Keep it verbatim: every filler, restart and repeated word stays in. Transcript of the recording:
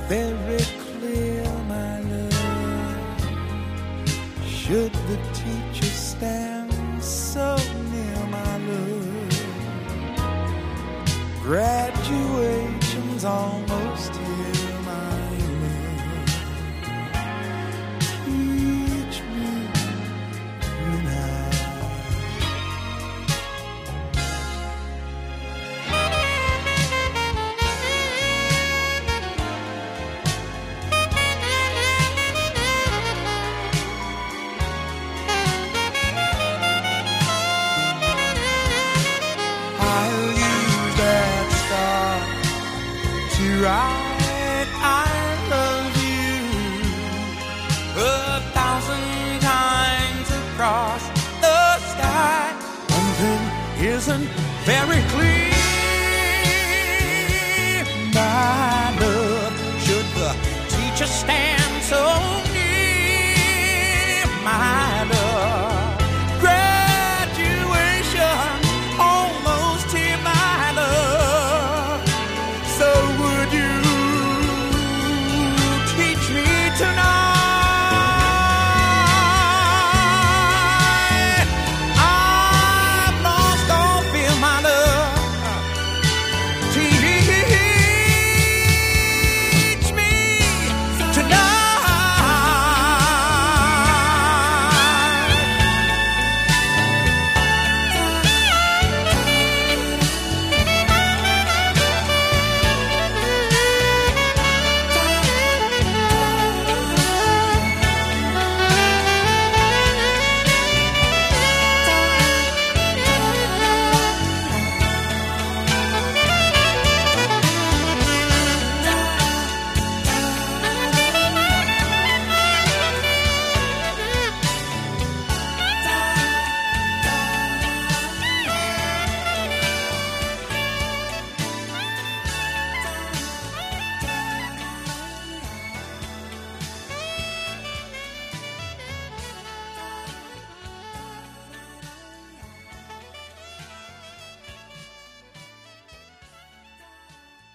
very clear, my love. Should the teacher stand so near, my love? Graduation's almost here, my love. Teach me tonight. I'll use that star to write I love you a thousand times across the sky. One thing isn't very clear, my love. Should the teacher stand